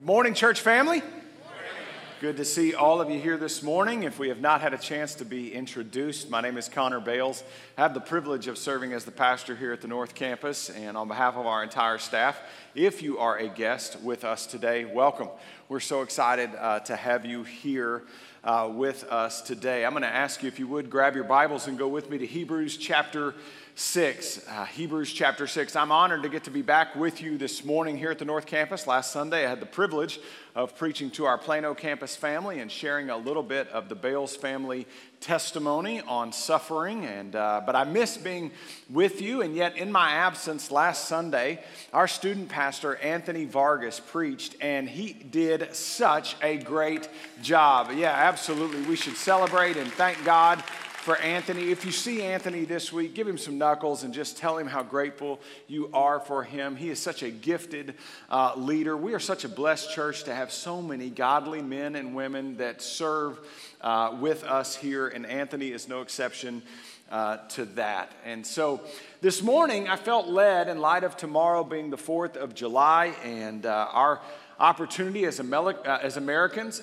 Morning, church family. Good to see all of you here this morning. If we have not had a chance to be introduced, my name is Connor Bales. I have the privilege of serving as the pastor here at the North Campus, and on behalf of our entire staff, if you are a guest with us today, welcome. We're so excited to have you here with us today. I'm going to ask you if you would grab your Bibles and go with me to Hebrews chapter 6. Hebrews chapter 6. I'm honored to get to be back with you this morning here at the North Campus. Last Sunday, I had the privilege of preaching to our Plano campus family and sharing a little bit of the Bales family testimony on suffering. But I miss being with you, and yet in my absence last Sunday, our student pastor, Anthony Vargas, preached, and he did such a great job. Yeah, absolutely. We should celebrate and thank God for Anthony. If you see Anthony this week, give him some knuckles and just tell him how grateful you are for him. He is such a gifted leader. We are such a blessed church to have so many godly men and women that serve with us here, and Anthony is no exception to that. And so this morning, I felt led, in light of tomorrow being the 4th of July, and our opportunity as Americans,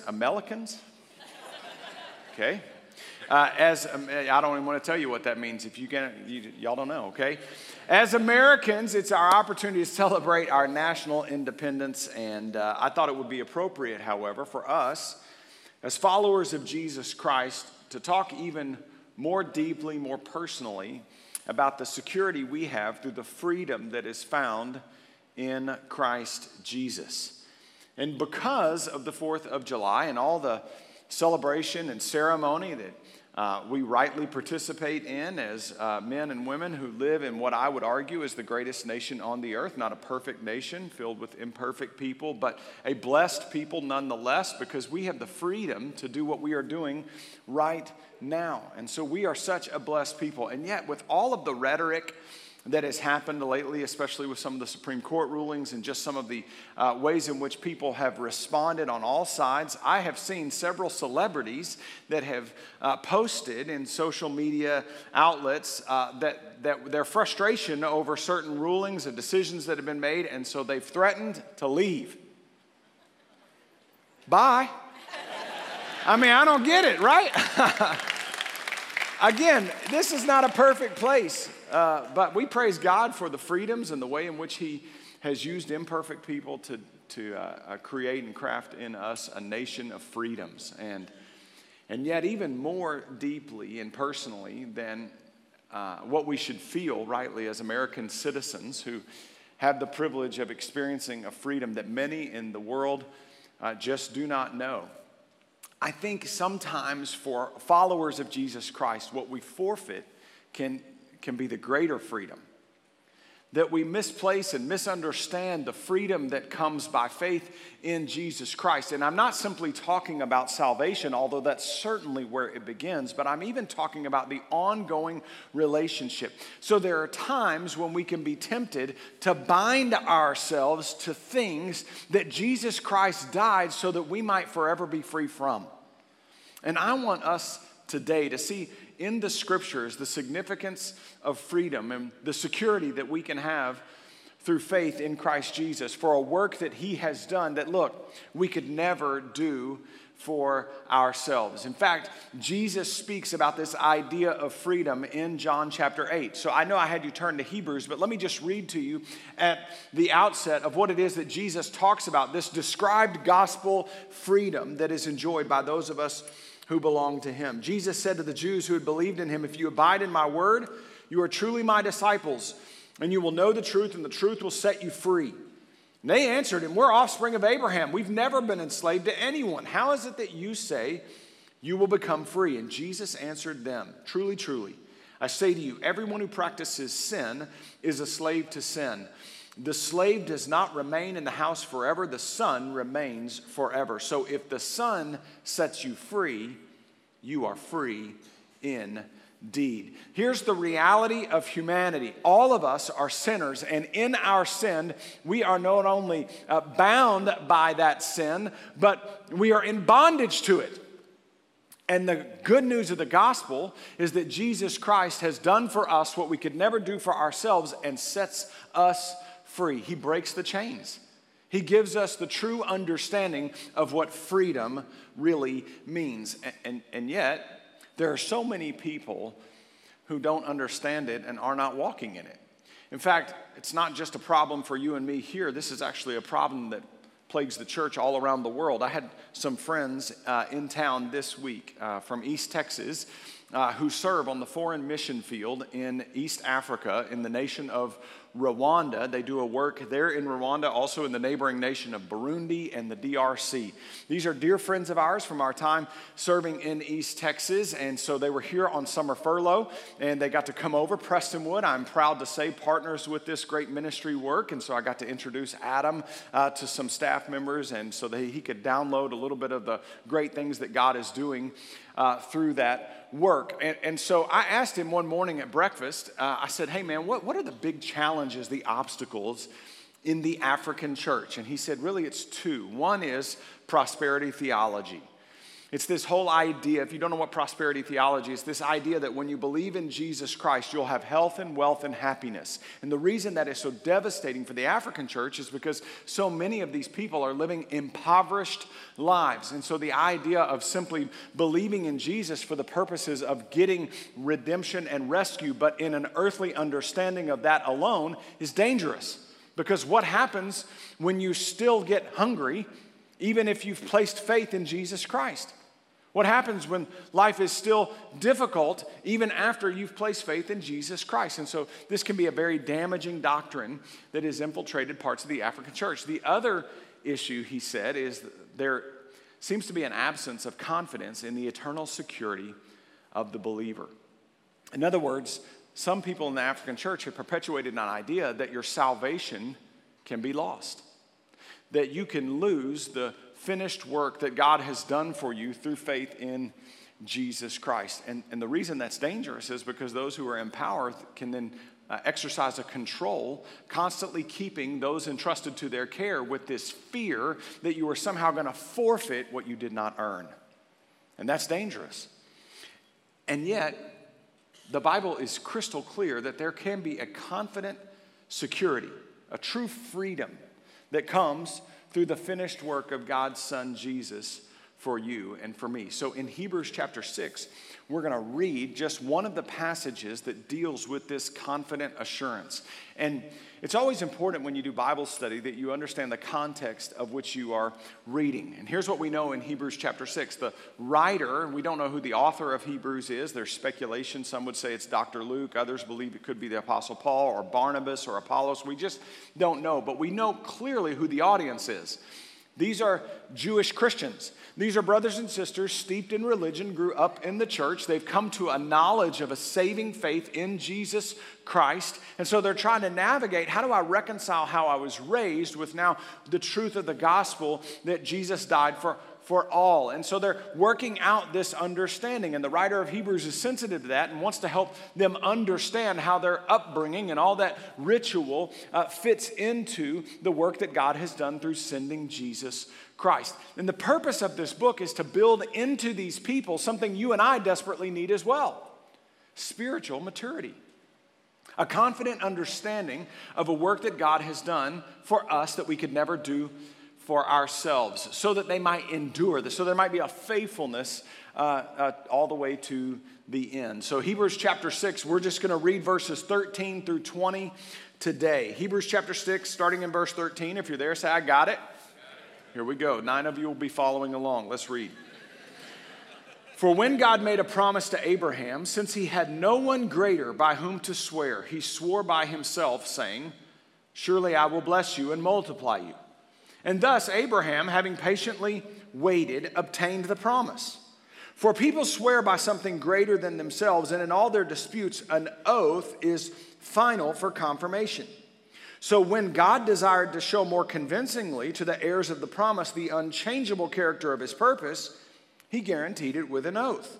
okay? I don't even want to tell you what that means if y'all don't know, okay? As Americans, it's our opportunity to celebrate our national independence, and I thought it would be appropriate, however, for us, as followers of Jesus Christ, to talk even more deeply, more personally, about the security we have through the freedom that is found in Christ Jesus. And because of the 4th of July and all the celebration and ceremony that we rightly participate in as men and women who live in what I would argue is the greatest nation on the earth, not a perfect nation filled with imperfect people, but a blessed people nonetheless, because we have the freedom to do what we are doing right now. And so we are such a blessed people. And yet, with all of the rhetoric that has happened lately, especially with some of the Supreme Court rulings and just some of the ways in which people have responded on all sides, I have seen several celebrities that have posted in social media outlets that their frustration over certain rulings and decisions that have been made, and so they've threatened to leave. Bye. I mean, I don't get it, right? Again, this is not a perfect place. But we praise God for the freedoms and the way in which He has used imperfect people to create and craft in us a nation of freedoms. And yet even more deeply and personally than what we should feel rightly as American citizens who have the privilege of experiencing a freedom that many in the world just do not know. I think sometimes for followers of Jesus Christ, what we forfeit can be the greater freedom. That we misplace and misunderstand the freedom that comes by faith in Jesus Christ. And I'm not simply talking about salvation, although that's certainly where it begins, but I'm even talking about the ongoing relationship. So there are times when we can be tempted to bind ourselves to things that Jesus Christ died so that we might forever be free from. And I want us today to see in the scriptures the significance of freedom and the security that we can have through faith in Christ Jesus for a work that He has done that, look, we could never do for ourselves. In fact, Jesus speaks about this idea of freedom in John chapter 8. So I know I had you turn to Hebrews, but let me just read to you at the outset of what it is that Jesus talks about, this described gospel freedom that is enjoyed by those of us who belong to Him. Jesus said to the Jews who had believed in Him, "If you abide in my word, you are truly my disciples, and you will know the truth, and the truth will set you free." And they answered Him, "We're offspring of Abraham. We've never been enslaved to anyone. How is it that you say you will become free?" And Jesus answered them, "Truly, truly, I say to you, everyone who practices sin is a slave to sin. The slave does not remain in the house forever. The Son remains forever. So if the Son sets you free, you are free indeed." Here's the reality of humanity. All of us are sinners, and in our sin, we are not only bound by that sin, but we are in bondage to it. And the good news of the gospel is that Jesus Christ has done for us what we could never do for ourselves and sets us free. He breaks the chains. He gives us the true understanding of what freedom really means. And yet, there are so many people who don't understand it and are not walking in it. In fact, it's not just a problem for you and me here. This is actually a problem that plagues the church all around the world. I had some friends in town this week from East Texas who serve on the foreign mission field in East Africa in the nation of Rwanda. They do a work there in Rwanda, also in the neighboring nation of Burundi and the DRC. These are dear friends of ours from our time serving in East Texas, and so they were here on summer furlough, and they got to come over. Prestonwood, I'm proud to say, partners with this great ministry work, and so I got to introduce Adam to some staff members, and so that he could download a little bit of the great things that God is doing through that work. And so I asked him one morning at breakfast, I said, hey man, what are the big challenges, the obstacles in the African church? And he said, really it's two. One is prosperity theology. It's this whole idea, if you don't know what prosperity theology is, this idea that when you believe in Jesus Christ, you'll have health and wealth and happiness. And the reason that is so devastating for the African church is because so many of these people are living impoverished lives. And so the idea of simply believing in Jesus for the purposes of getting redemption and rescue, but in an earthly understanding of that alone, is dangerous. Because what happens when you still get hungry, even if you've placed faith in Jesus Christ? What happens when life is still difficult, even after you've placed faith in Jesus Christ? And so this can be a very damaging doctrine that has infiltrated parts of the African church. The other issue, he said, is there seems to be an absence of confidence in the eternal security of the believer. In other words, some people in the African church have perpetuated an idea that your salvation can be lost, that you can lose the finished work that God has done for you through faith in Jesus Christ. And the reason that's dangerous is because those who are in power can then exercise a control, constantly keeping those entrusted to their care with this fear that you are somehow going to forfeit what you did not earn. And that's dangerous. And yet, the Bible is crystal clear that there can be a confident security, a true freedom that comes through the finished work of God's Son, Jesus, for you and for me. So in Hebrews chapter 6, we're going to read just one of the passages that deals with this confident assurance. And it's always important when you do Bible study that you understand the context of which you are reading. And here's what we know in Hebrews chapter 6. The writer, we don't know who the author of Hebrews is. There's speculation. Some would say it's Dr. Luke. Others believe it could be the Apostle Paul or Barnabas or Apollos. We just don't know. But we know clearly who the audience is. These are Jewish Christians. These are brothers and sisters steeped in religion, grew up in the church. They've come to a knowledge of a saving faith in Jesus Christ. And so they're trying to navigate, how do I reconcile how I was raised with now the truth of the gospel that Jesus died for all. And so they're working out this understanding. And the writer of Hebrews is sensitive to that and wants to help them understand how their upbringing and all that ritual fits into the work that God has done through sending Jesus Christ. And the purpose of this book is to build into these people something you and I desperately need as well: spiritual maturity. A confident understanding of a work that God has done for us that we could never do for ourselves, so that they might endure this, so there might be a faithfulness all the way to the end. So Hebrews chapter 6, we're just going to read verses 13 through 20 today. Hebrews chapter 6, starting in verse 13. If you're there, say, I got it. Here we go. 9 of you will be following along. Let's read. For when God made a promise to Abraham, since he had no one greater by whom to swear, he swore by himself, saying, surely I will bless you and multiply you. And thus Abraham, having patiently waited, obtained the promise. For people swear by something greater than themselves, and in all their disputes an oath is final for confirmation. So when God desired to show more convincingly to the heirs of the promise the unchangeable character of his purpose, he guaranteed it with an oath.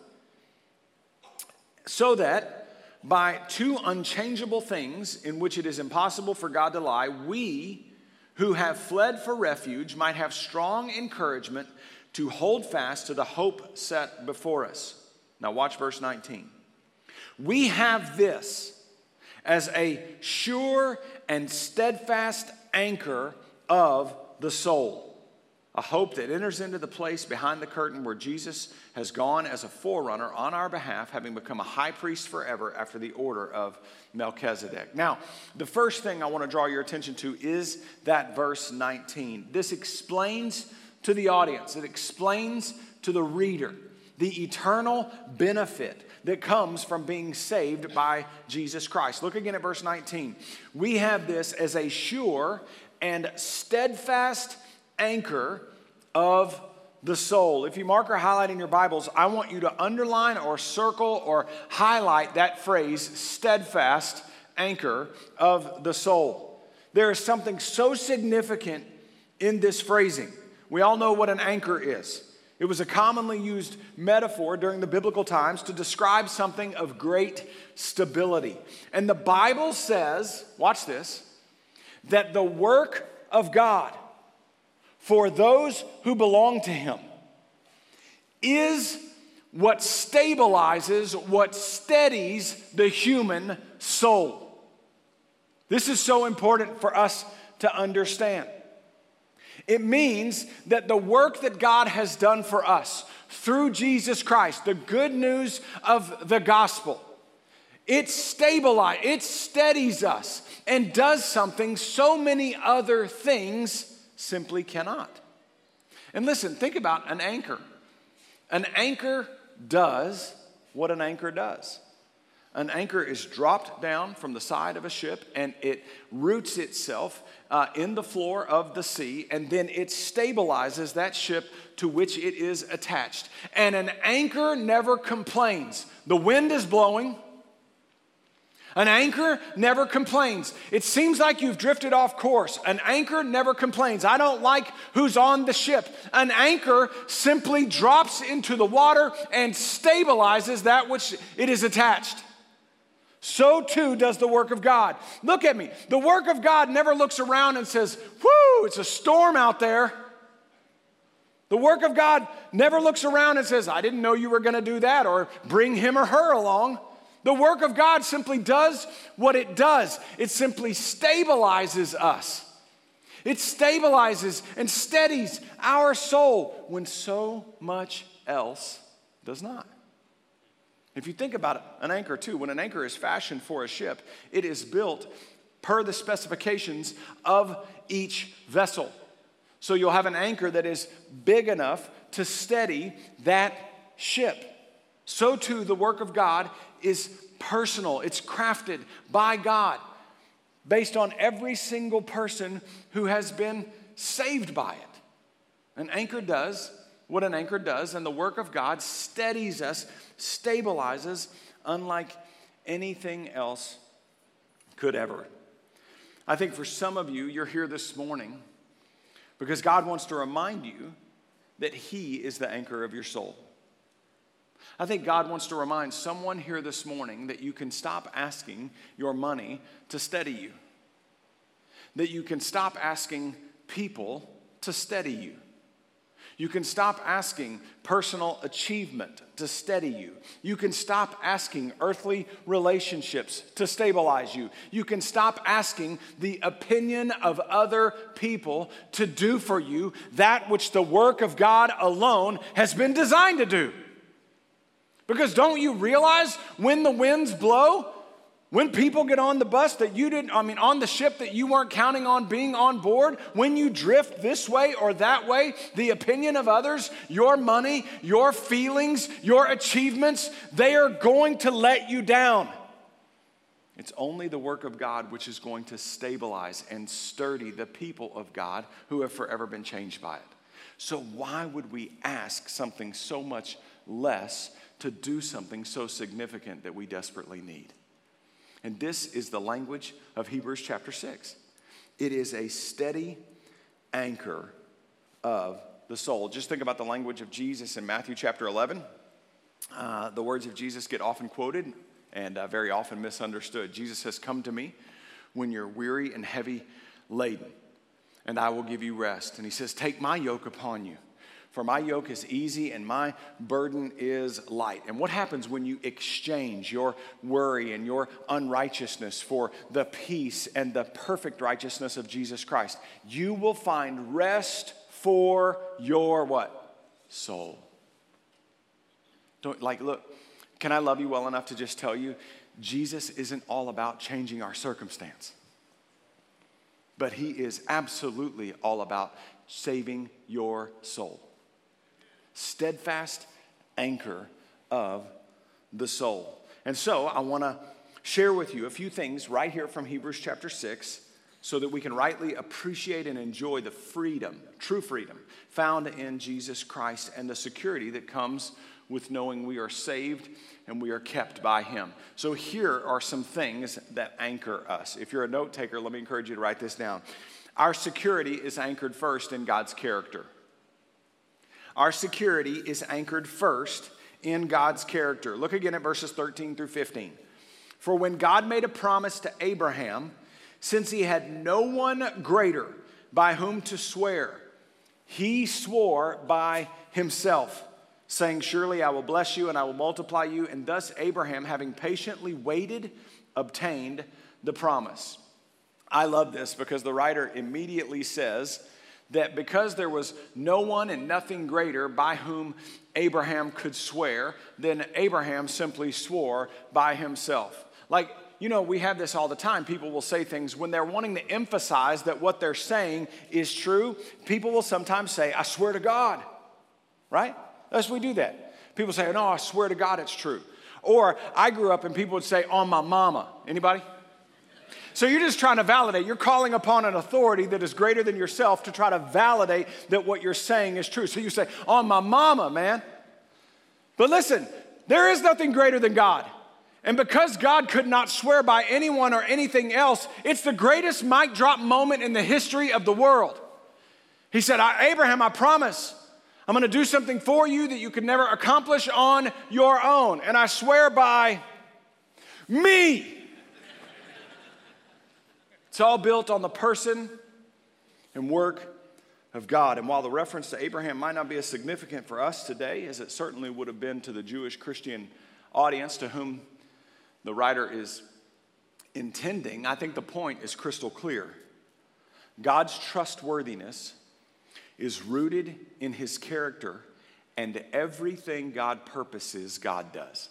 So that by two unchangeable things in which it is impossible for God to lie, we who have fled for refuge might have strong encouragement to hold fast to the hope set before us. Now watch verse 19. We have this as a sure and steadfast anchor of the soul. A hope that enters into the place behind the curtain where Jesus has gone as a forerunner on our behalf, having become a high priest forever after the order of Melchizedek. Now, the first thing I want to draw your attention to is that verse 19. This explains to the audience, it explains to the reader the eternal benefit that comes from being saved by Jesus Christ. Look again at verse 19. We have this as a sure and steadfast anchor of the soul. If you mark or highlight in your Bibles, I want you to underline or circle or highlight that phrase, steadfast anchor of the soul. There is something so significant in this phrasing. We all know what an anchor is. It was a commonly used metaphor during the biblical times to describe something of great stability. And the Bible says, watch this, that the work of God for those who belong to Him is what stabilizes, what steadies the human soul. This is so important for us to understand. It means that the work that God has done for us through Jesus Christ, the good news of the gospel, it stabilizes, it steadies us and does something so many other things simply cannot. And listen, think about an anchor. An anchor does what an anchor does. An anchor is dropped down from the side of a ship and it roots itself in the floor of the sea, and then it stabilizes that ship to which it is attached. And an anchor never complains. The wind is blowing. An anchor never complains. It seems like you've drifted off course. An anchor never complains. I don't like who's on the ship. An anchor simply drops into the water and stabilizes that which it is attached. So too does the work of God. Look at me. The work of God never looks around and says, whoo, it's a storm out there. The work of God never looks around and says, I didn't know you were going to do that, or bring him or her along. The work of God simply does what it does. It simply stabilizes us. It stabilizes and steadies our soul when so much else does not. If you think about it, an anchor too, when an anchor is fashioned for a ship, it is built per the specifications of each vessel. So you'll have an anchor that is big enough to steady that ship. So too, the work of God is personal. It's crafted by God based on every single person who has been saved by it. An anchor does what an anchor does, and the work of God steadies us, stabilizes, unlike anything else could ever. I think for some of you, you're here this morning because God wants to remind you that He is the anchor of your soul. I think God wants to remind someone here this morning that you can stop asking your money to steady you. That you can stop asking people to steady you. You can stop asking personal achievement to steady you. You can stop asking earthly relationships to stabilize you. You can stop asking the opinion of other people to do for you that which the work of God alone has been designed to do. Because don't you realize when the winds blow, when people get on the bus that you didn't, on the ship that you weren't counting on being on board, when you drift this way or that way, the opinion of others, your money, your feelings, your achievements, they are going to let you down. It's only the work of God which is going to stabilize and sturdy the people of God who have forever been changed by it. So why would we ask something so much less to do something so significant that we desperately need? And this is the language of Hebrews chapter 6. It is a steady anchor of the soul. Just think about the language of Jesus in Matthew chapter 11. The words of Jesus get often quoted and very often misunderstood. Jesus says, "Come to me when you're weary and heavy laden, and I will give you rest." And he says, "Take my yoke upon you, For my yoke is easy and my burden is light. And what happens when you exchange your worry and your unrighteousness for the peace and the perfect righteousness of Jesus Christ? You will find rest for your what? Soul. Look, can I love you well enough to just tell you, Jesus isn't all about changing our circumstance. But he is absolutely all about saving your soul. Steadfast anchor of the soul. And so I want to share with you a few things right here from Hebrews chapter 6 so that we can rightly appreciate and enjoy the freedom, true freedom, found in Jesus Christ and the security that comes with knowing we are saved and we are kept by him. So here are some things that anchor us. If you're a note taker, let me encourage you to write this down. Our security is anchored first in God's character. Our security is anchored first in God's character. Look again at verses 13 through 15. For when God made a promise to Abraham, since he had no one greater by whom to swear, he swore by himself, saying, surely I will bless you and I will multiply you. And thus Abraham, having patiently waited, obtained the promise. I love this because the writer immediately says that because there was no one and nothing greater by whom Abraham could swear, then Abraham simply swore by himself. Like, you know, we have this all the time. People will say things when they're wanting to emphasize that what they're saying is true. People will sometimes say, I swear to God, right? That's we do that. People say, no, I swear to God it's true. Or I grew up and people would say, on my mama. Anybody? So you're just trying to validate. You're calling upon an authority that is greater than yourself to try to validate that what you're saying is true. So you say, on my mama, man. But listen, there is nothing greater than God. And because God could not swear by anyone or anything else, it's the greatest mic drop moment in the history of the world. He said, Abraham, I promise, I'm going to do something for you that you could never accomplish on your own. And I swear by me. It's all built on the person and work of God. And while the reference to Abraham might not be as significant for us today as it certainly would have been to the Jewish Christian audience to whom the writer is intending, I think the point is crystal clear. God's trustworthiness is rooted in his character, and everything God purposes, God does.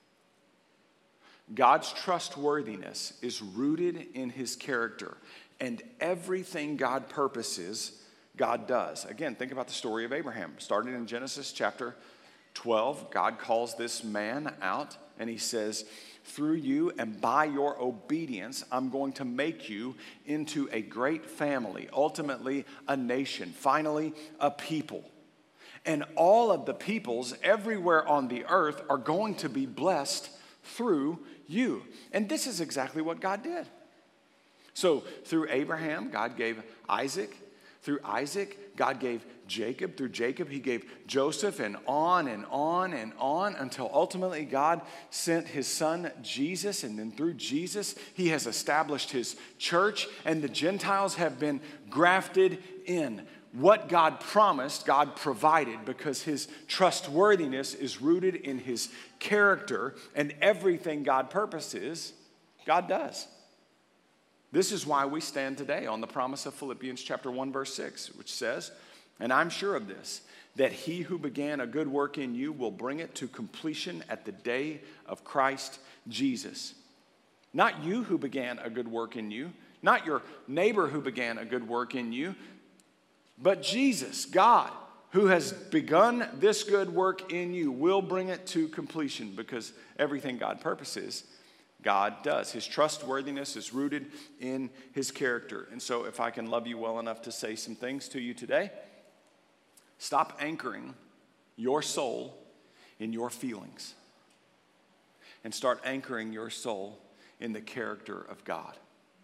God's trustworthiness is rooted in his character, and everything God purposes, God does. Again, think about the story of Abraham. Starting in Genesis chapter 12, God calls this man out, and he says, through you and by your obedience, I'm going to make you into a great family, ultimately a nation, finally a people. And all of the peoples everywhere on the earth are going to be blessed through you. And this is exactly what God did. So through Abraham, God gave Isaac. Through Isaac, God gave Jacob. Through Jacob, he gave Joseph, and on and on and on until ultimately God sent his son Jesus. And then through Jesus, he has established his church, and the Gentiles have been grafted in. What God promised, God provided, because his trustworthiness is rooted in his character, and everything God purposes, God does. This is why we stand today on the promise of Philippians chapter 1, verse 6, which says, and I'm sure of this, that he who began a good work in you will bring it to completion at the day of Christ Jesus. Not you who began a good work in you, not your neighbor who began a good work in you, but Jesus, God, who has begun this good work in you, will bring it to completion, because everything God purposes, God does. His trustworthiness is rooted in his character. And so if I can love you well enough to say some things to you today, stop anchoring your soul in your feelings and start anchoring your soul in the character of God.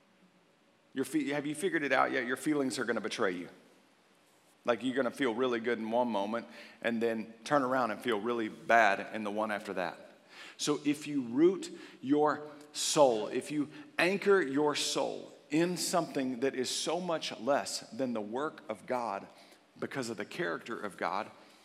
Have you figured it out yet? Your feelings are going to betray you. Like, you're going to feel really good in one moment and then turn around and feel really bad in the one after that. So if you root your soul, if you anchor your soul in something that is so much less than the work of God because of the character of God,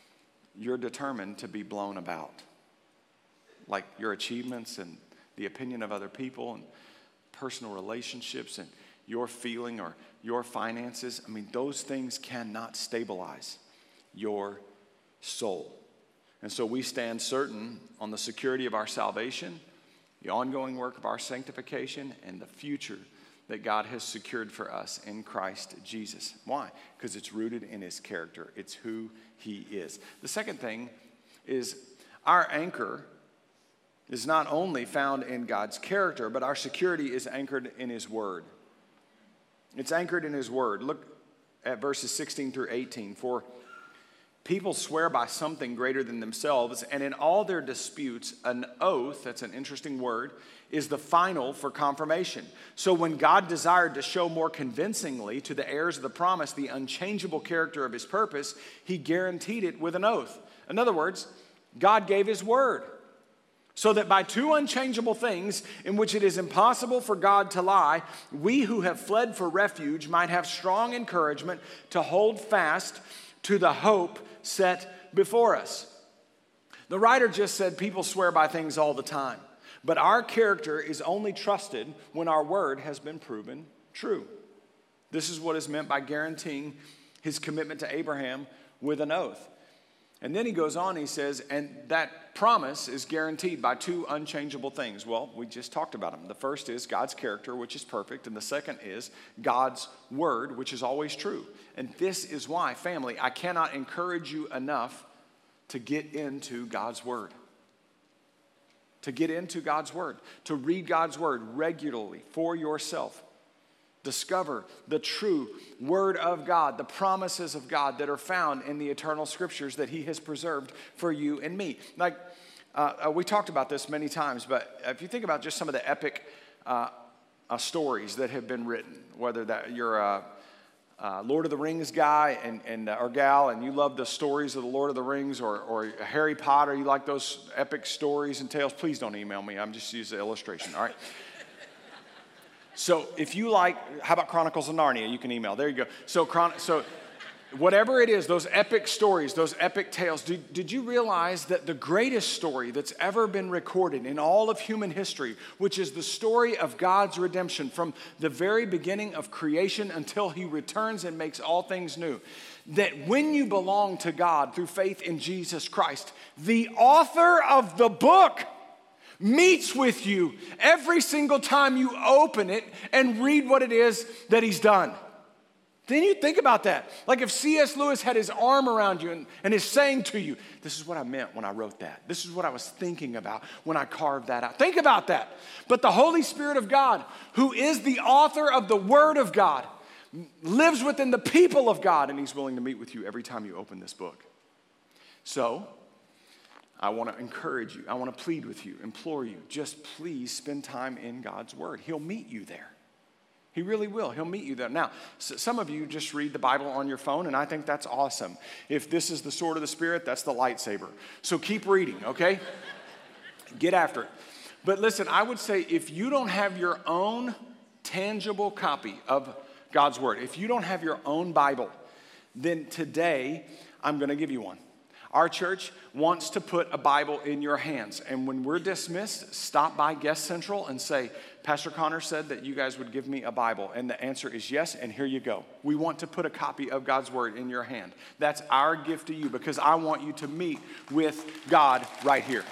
you're determined to be blown about. Like your achievements and the opinion of other people and personal relationships and your feeling or your finances. I mean, those things cannot stabilize your soul. And so we stand certain on the security of our salvation, the ongoing work of our sanctification, and the future that God has secured for us in Christ Jesus. Why? Because it's rooted in his character. It's who he is. The second thing is our anchor is not only found in God's character, but our security is anchored in his word. It's anchored in his word. Look at verses 16 through 18. For people swear by something greater than themselves, and in all their disputes, an oath, that's an interesting word, is the final for confirmation. So when God desired to show more convincingly to the heirs of the promise the unchangeable character of his purpose, he guaranteed it with an oath. In other words, God gave his word, so that by two unchangeable things in which it is impossible for God to lie, we who have fled for refuge might have strong encouragement to hold fast to the hope set before us. The writer just said people swear by things all the time, but our character is only trusted when our word has been proven true. This is what is meant by guaranteeing his commitment to Abraham with an oath. And then he goes on, he says, and that promise is guaranteed by two unchangeable things. Well, we just talked about them. The first is God's character, which is perfect. And the second is God's word, which is always true. And this is why, family, I cannot encourage you enough to get into God's word. To get into God's word. To read God's word regularly for yourself. Discover the true word of God, the promises of God that are found in the eternal scriptures that he has preserved for you and me. Like, we talked about this many times, but if you think about just some of the epic stories that have been written, whether that you're a Lord of the Rings guy or gal, and you love the stories of the Lord of the Rings, or Harry Potter, you like those epic stories and tales, please don't email me. I'm just using the illustration, all right? So if you like, how about Chronicles of Narnia? You can email. There you go. So whatever it is, those epic stories, those epic tales, did you realize that the greatest story that's ever been recorded in all of human history, which is the story of God's redemption from the very beginning of creation until he returns and makes all things new, that when you belong to God through faith in Jesus Christ, the author of the book meets with you every single time you open it and read what it is that he's done. Then you think about that. Like if C.S. Lewis had his arm around you and is saying to you, this is what I meant when I wrote that. This is what I was thinking about when I carved that out. Think about that. But the Holy Spirit of God, who is the author of the Word of God, lives within the people of God, and he's willing to meet with you every time you open this book. So I want to encourage you. I want to plead with you, implore you. Just please spend time in God's word. He'll meet you there. He really will. He'll meet you there. Now, some of you just read the Bible on your phone, and I think that's awesome. If this is the sword of the Spirit, that's the lightsaber. So keep reading, okay? Get after it. But listen, I would say if you don't have your own tangible copy of God's word, if you don't have your own Bible, then today I'm going to give you one. Our church wants to put a Bible in your hands. And when we're dismissed, stop by Guest Central and say, Pastor Connor said that you guys would give me a Bible. And the answer is yes, and here you go. We want to put a copy of God's word in your hand. That's our gift to you because I want you to meet with God right here.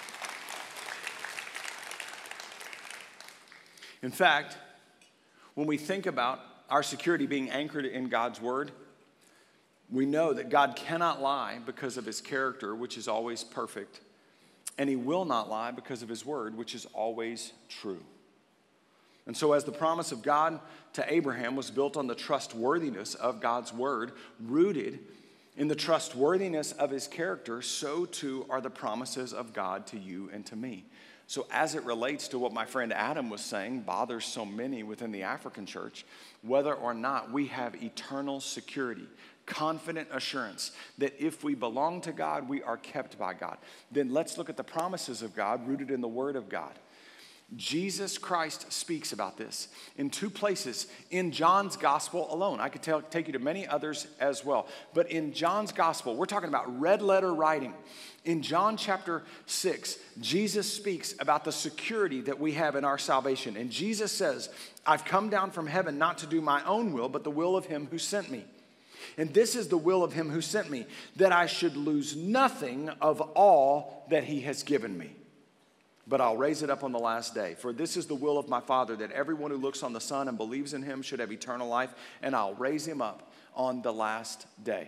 In fact, when we think about our security being anchored in God's word, we know that God cannot lie because of his character, which is always perfect, and he will not lie because of his word, which is always true. And so as the promise of God to Abraham was built on the trustworthiness of God's word, rooted in the trustworthiness of his character, so too are the promises of God to you and to me. So as it relates to what my friend Adam was saying, bothers so many within the African church, whether or not we have eternal security, confident assurance that if we belong to God, we are kept by God. Then let's look at the promises of God rooted in the word of God. Jesus Christ speaks about this in 2 places in John's gospel alone. I could take you to many others as well. But in John's gospel, we're talking about red letter writing. In John chapter 6, Jesus speaks about the security that we have in our salvation. And Jesus says, I've come down from heaven not to do my own will, but the will of him who sent me. And this is the will of him who sent me, that I should lose nothing of all that he has given me, but I'll raise it up on the last day. For this is the will of my Father, that everyone who looks on the Son and believes in him should have eternal life, and I'll raise him up on the last day.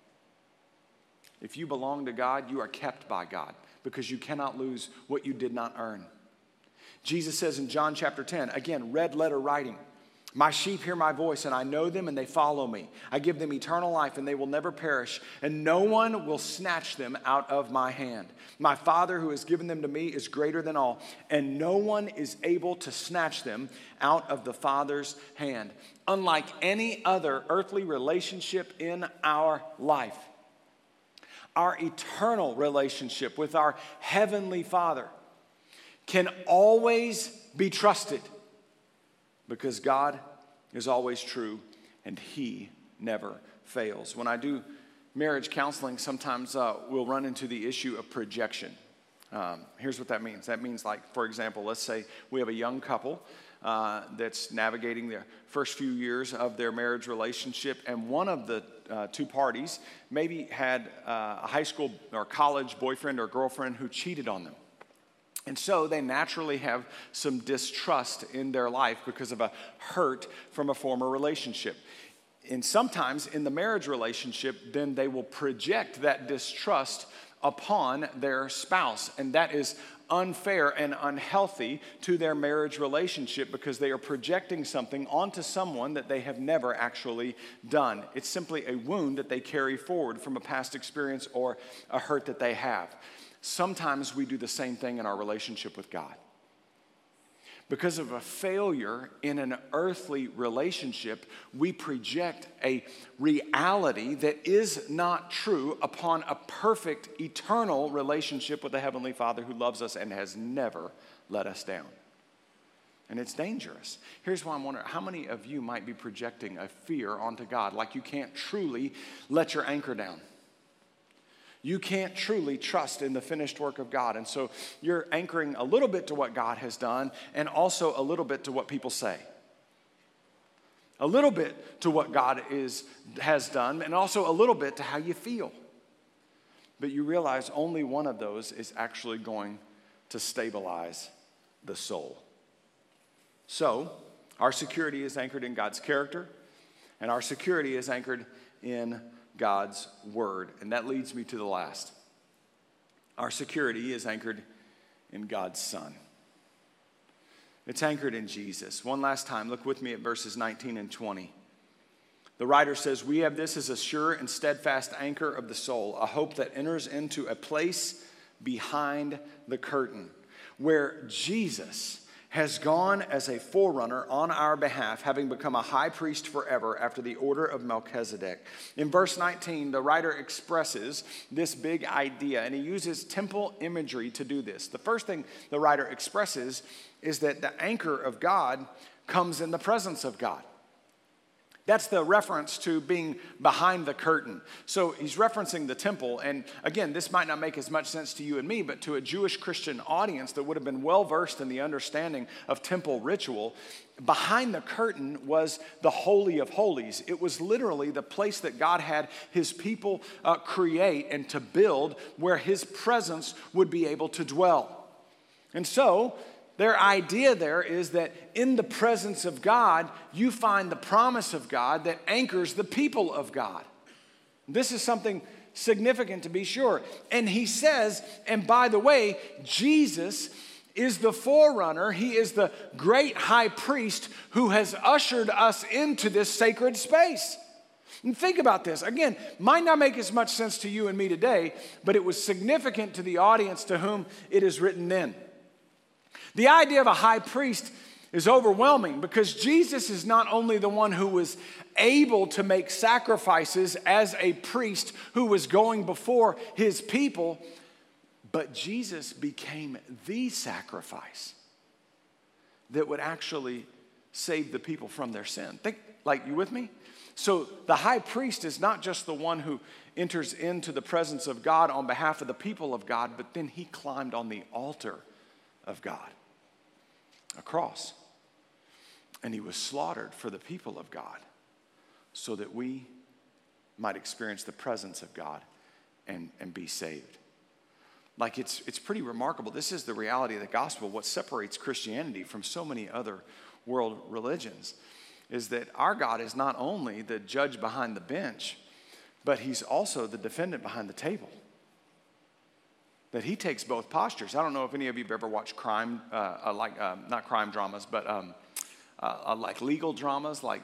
If you belong to God, you are kept by God, because you cannot lose what you did not earn. Jesus says in John chapter 10, again, red letter writing, my sheep hear my voice, and I know them, and they follow me. I give them eternal life, and they will never perish, and no one will snatch them out of my hand. My Father who has given them to me is greater than all, and no one is able to snatch them out of the Father's hand. Unlike any other earthly relationship in our life, our eternal relationship with our Heavenly Father can always be trusted, because God is always true and he never fails. When I do marriage counseling, sometimes we'll run into the issue of projection. Here's what that means. That means, like, for example, let's say we have a young couple that's navigating the first few years of their marriage relationship, and one of the 2 parties maybe had a high school or college boyfriend or girlfriend who cheated on them. And so they naturally have some distrust in their life because of a hurt from a former relationship. And sometimes in the marriage relationship, then they will project that distrust upon their spouse. And that is unfair and unhealthy to their marriage relationship, because they are projecting something onto someone that they have never actually done. It's simply a wound that they carry forward from a past experience or a hurt that they have. Sometimes we do the same thing in our relationship with God. Because of a failure in an earthly relationship, we project a reality that is not true upon a perfect, eternal relationship with the Heavenly Father who loves us and has never let us down. And it's dangerous. Here's why I'm wondering, how many of you might be projecting a fear onto God, like you can't truly let your anchor down? You can't truly trust in the finished work of God. And so you're anchoring a little bit to what God has done, and also a little bit to what people say. A little bit to what God has done, and also a little bit to how you feel. But you realize only one of those is actually going to stabilize the soul. So our security is anchored in God's character, and our security is anchored in God's word. And that leads me to the last. Our security is anchored in God's Son. It's anchored in Jesus. One last time, look with me at verses 19 and 20. The writer says, we have this as a sure and steadfast anchor of the soul, a hope that enters into a place behind the curtain, where Jesus has gone as a forerunner on our behalf, having become a high priest forever after the order of Melchizedek. In verse 19, the writer expresses this big idea, and he uses temple imagery to do this. The first thing the writer expresses is that the anchor of God comes in the presence of God. That's the reference to being behind the curtain. So he's referencing the temple. And again, this might not make as much sense to you and me, but to a Jewish Christian audience that would have been well versed in the understanding of temple ritual, behind the curtain was the Holy of Holies. It was literally the place that God had his people create and to build, where his presence would be able to dwell. And so their idea there is that in the presence of God, you find the promise of God that anchors the people of God. This is something significant to be sure. And he says, and by the way, Jesus is the forerunner. He is the great high priest who has ushered us into this sacred space. And think about this. Again, might not make as much sense to you and me today, but it was significant to the audience to whom it is written then. The idea of a high priest is overwhelming, because Jesus is not only the one who was able to make sacrifices as a priest who was going before his people, but Jesus became the sacrifice. that would actually save the people from their sin. Think, like, you with me? So the high priest is not just the one who enters into the presence of God on behalf of the people of God, but then he climbed on the altar of God, a cross. And he was slaughtered for the people of God so that we might experience the presence of God and be saved. Like, it's pretty remarkable. This is the reality of the gospel. What separates Christianity from so many other world religions is that our God is not only the judge behind the bench, but he's also the defendant behind the table. That he takes both postures. I don't know if any of you have ever watched crime, not crime dramas, but like legal dramas, like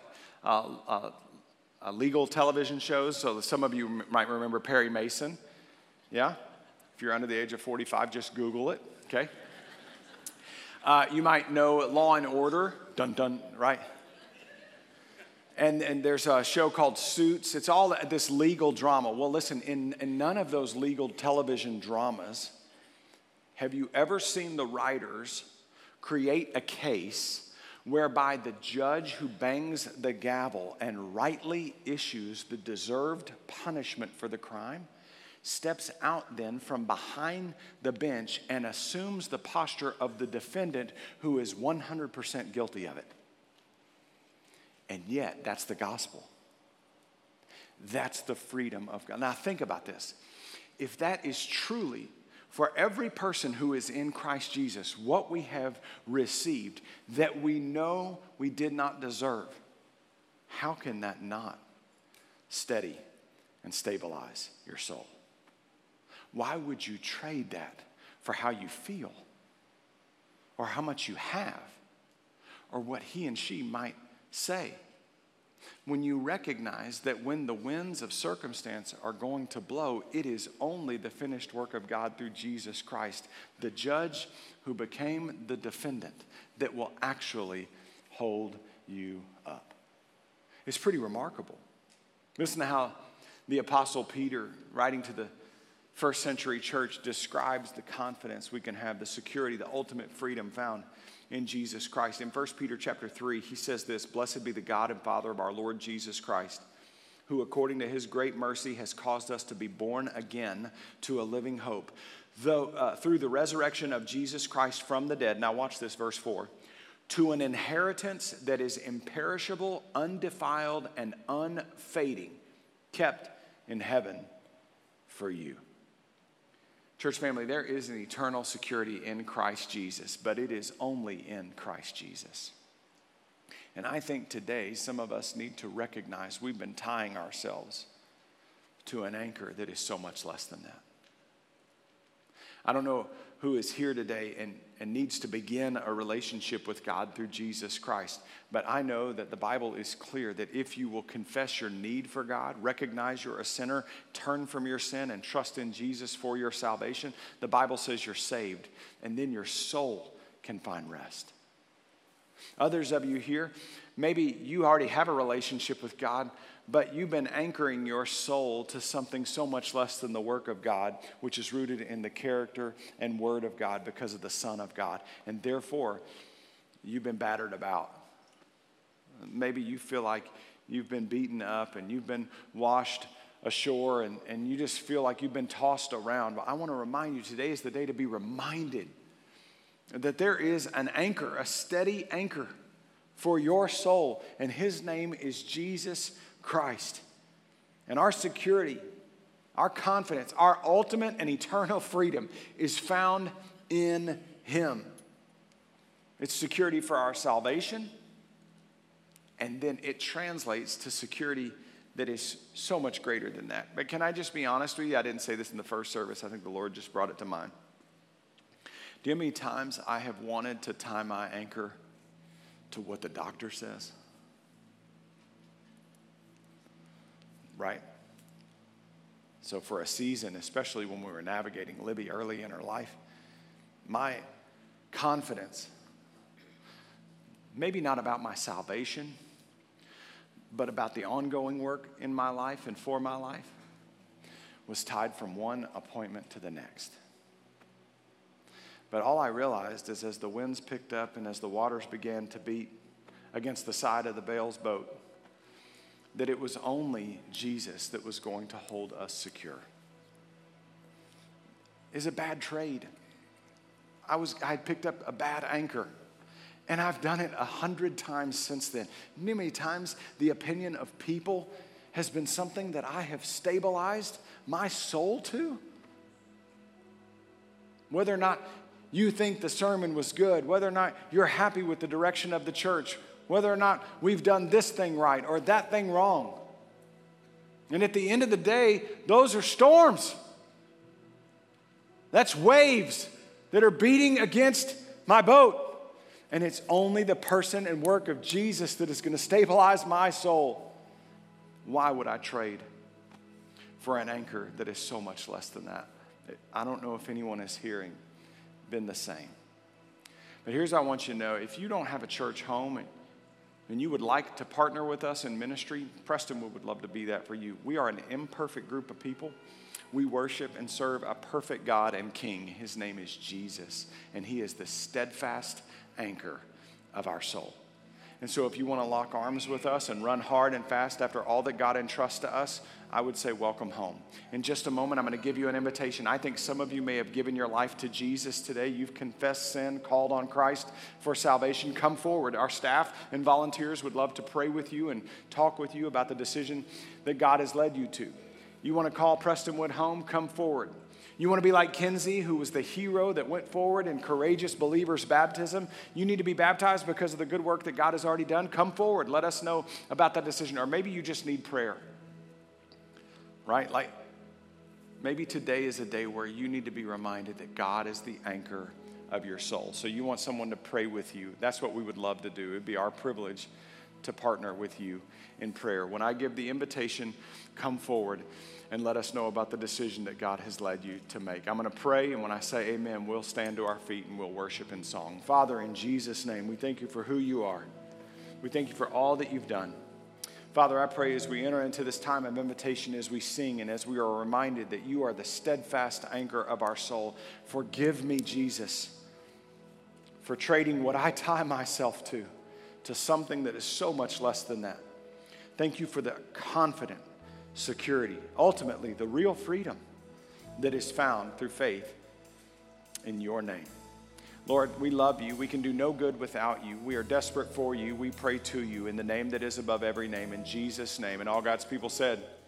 legal television shows. So some of you might remember Perry Mason. Yeah? If you're under the age of 45, just Google it, okay? You might know Law and Order, dun dun, right? And there's a show called Suits. It's all this legal drama. Well, listen, in none of those legal television dramas have you ever seen the writers create a case whereby the judge who bangs the gavel and rightly issues the deserved punishment for the crime steps out then from behind the bench and assumes the posture of the defendant who is 100% guilty of it. And yet, that's the gospel. That's the freedom of God. Now, think about this. If that is truly, for every person who is in Christ Jesus, what we have received that we know we did not deserve, how can that not steady and stabilize your soul? Why would you trade that for how you feel or how much you have or what he and she might say? When you recognize that when the winds of circumstance are going to blow, it is only the finished work of God through Jesus Christ, the judge who became the defendant, that will actually hold you up. It's pretty remarkable. Listen to how the Apostle Peter, writing to the first century church, describes the confidence we can have, the security, the ultimate freedom found in Jesus Christ. In 1 Peter chapter 3, he says this: "Blessed be the God and Father of our Lord Jesus Christ, who according to his great mercy has caused us to be born again to a living hope, through the resurrection of Jesus Christ from the dead." Now watch this, verse 4. "To an inheritance that is imperishable, undefiled, and unfading, kept in heaven for you." Church family, there is an eternal security in Christ Jesus, but it is only in Christ Jesus. And I think today some of us need to recognize we've been tying ourselves to an anchor that is so much less than that. I don't know who is here today and needs to begin a relationship with God through Jesus Christ, but I know that the Bible is clear that if you will confess your need for God, recognize you're a sinner, turn from your sin and trust in Jesus for your salvation, the Bible says you're saved, and then your soul can find rest. Others of you here, maybe you already have a relationship with God, but you've been anchoring your soul to something so much less than the work of God, which is rooted in the character and word of God because of the Son of God. And therefore, you've been battered about. Maybe you feel like you've been beaten up and you've been washed ashore and you just feel like you've been tossed around. But I want to remind you, today is the day to be reminded that there is an anchor, a steady anchor for your soul, and his name is Jesus Christ. And our security, our confidence, our ultimate and eternal freedom is found in him. It's security for our salvation, and then it translates to security that is so much greater than that. But can I just be honest with you? I didn't say this in the first service. I think the Lord just brought it to mind. Do you know how many times I have wanted to tie my anchor to what the doctor says? Right? So for a season, especially when we were navigating Libby early in her life, my confidence, maybe not about my salvation, but about the ongoing work in my life and for my life, was tied from one appointment to the next. But all I realized is as the winds picked up and as the waters began to beat against the side of the Baal's boat, that it was only Jesus that was going to hold us secure. It's a bad trade. I had picked up a bad anchor, and I've done it 100 times since then. You know how many times the opinion of people has been something that I have stabilized my soul to? Whether or not you think the sermon was good, whether or not you're happy with the direction of the church, whether or not we've done this thing right or that thing wrong. And at the end of the day, those are storms. That's waves that are beating against my boat. And it's only the person and work of Jesus that is going to stabilize my soul. Why would I trade for an anchor that is so much less than that? I don't know if anyone is hearing been the same. But here's what I want you to know. If you don't have a church home and you would like to partner with us in ministry, Prestonwood would love to be that for you. We are an imperfect group of people. We worship and serve a perfect God and King. His name is Jesus, and he is the steadfast anchor of our soul. And so if you want to lock arms with us and run hard and fast after all that God entrusts to us, I would say welcome home. In just a moment, I'm going to give you an invitation. I think some of you may have given your life to Jesus today. You've confessed sin, called on Christ for salvation. Come forward. Our staff and volunteers would love to pray with you and talk with you about the decision that God has led you to. You want to call Prestonwood home? Come forward. You want to be like Kinsey, who was the hero that went forward in courageous believers' baptism? You need to be baptized because of the good work that God has already done? Come forward. Let us know about that decision. Or maybe you just need prayer, right? Like maybe today is a day where you need to be reminded that God is the anchor of your soul. So you want someone to pray with you. That's what we would love to do. It would be our privilege to partner with you in prayer. When I give the invitation, come forward and let us know about the decision that God has led you to make. I'm going to pray, and when I say amen, we'll stand to our feet and we'll worship in song. Father, in Jesus' name, we thank you for who you are. We thank you for all that you've done. Father, I pray as we enter into this time of invitation, as we sing and as we are reminded that you are the steadfast anchor of our soul, forgive me, Jesus, for trading what I tie myself to something that is so much less than that. Thank you for the confident security, ultimately the real freedom that is found through faith in your name. Lord, we love you. We can do no good without you. We are desperate for you. We pray to you in the name that is above every name, in Jesus' name. And all God's people said,